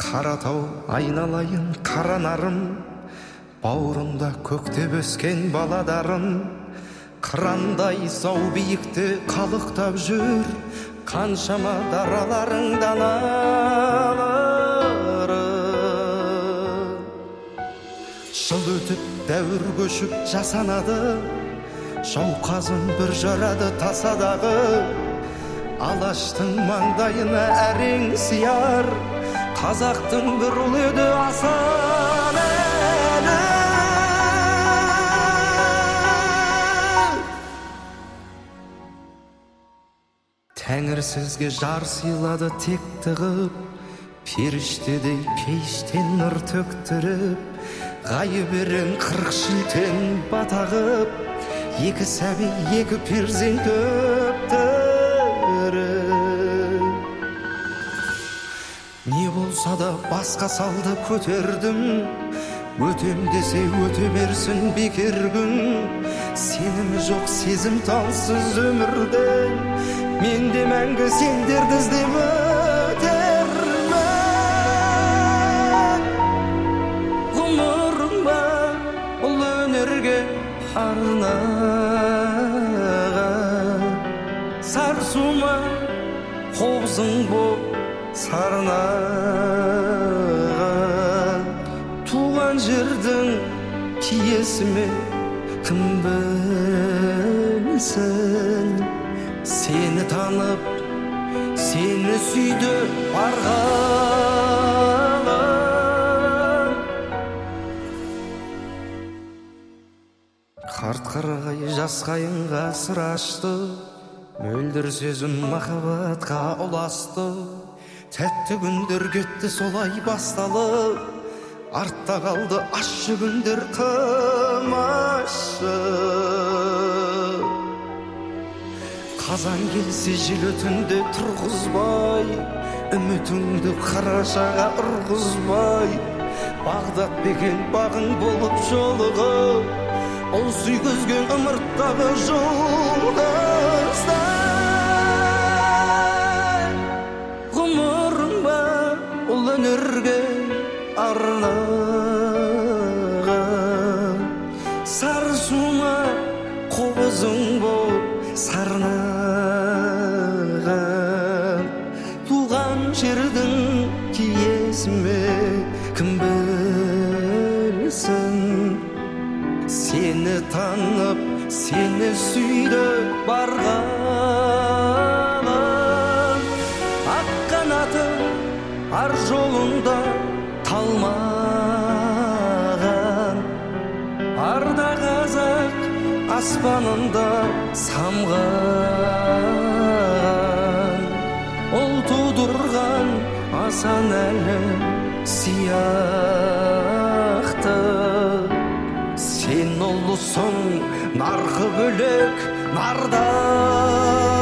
Қаратау айналайын қара нарым, бауырымда көктеп өскен баладарым. Қырандай зау биікті қалықтап жүр, қаншама дараларың даналары. Жыл өтіп дәуір көшіп жасанады, жауқазын бір жарады тасадағы. Алаштың маңдайына әрең сияр, қазақтың бір ұлы еді асан әлі. Тәңір сізге жар сыйлады текті қып, періштедей пештен нұр төктіріп, ғайып ерен 40 шілтен бата қып, екі сәби екі перзент өптіріп. Не болса да басқа салды көтердім, өтем десе өте берсін бекер күн. Сенімі жоқ сезім тансыз өмірден, мен де мәңгі сендерді іздеп өтермін. Ғұмырым бар бұл өнерге арнаған, сарсума қобызың боп сарнаған. Туған жердің киесі ме кім білсін, сені танып сені сүйді барғаным. Қарт қарағай жас қайынға сыр ашты, мөлдір сөзім махаббатқа ұласты. Тәтті күндер кетті солай басталып, артта қалды ащы күндер тым ащы. Қазан келсе жел өтінде тұрғызбай, үмітіңді қарашаға ұрғызбай. Бағдат бекен бағың болып жолығып, ол сүйгізген ымырттағы жұлдыздай. Ғұмырым бар ол өнерге арнаған, сарсума қобызың болып сарнаған. Туған жердің киесі ме кім білсін, сені танып сені сүйді барғаным. Ақ қанатым ар жолында талмаған, арда қазақ аспанында самған. Ол тудырған асан әлі сияқты, сен ұлысың нарқы бөлек нарда.